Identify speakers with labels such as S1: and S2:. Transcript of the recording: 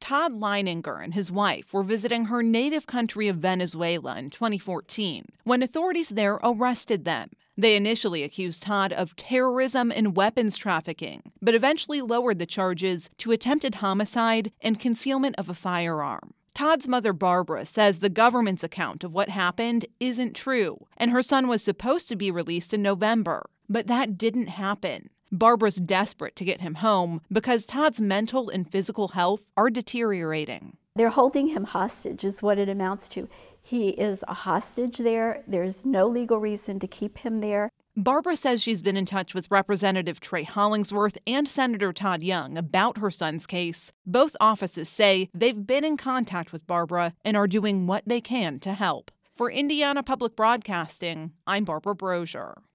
S1: Todd Leininger and his wife were visiting her native country of Venezuela in 2014 when authorities there arrested them. They initially accused Todd of terrorism and weapons trafficking, but eventually lowered the charges to attempted homicide and concealment of a firearm. Todd's mother, Barbara, says the government's account of what happened isn't true, and her son was supposed to be released in November. But that didn't happen. Barbara's desperate to get him home because Todd's mental and physical health are deteriorating.
S2: They're holding him hostage is what it amounts to. He is a hostage there. There's no legal reason to keep him there.
S1: Barbara says she's been in touch with Representative Trey Hollingsworth and Senator Todd Young about her son's case. Both offices say they've been in contact with Barbara and are doing what they can to help. For Indiana Public Broadcasting, I'm Barbara Brosier.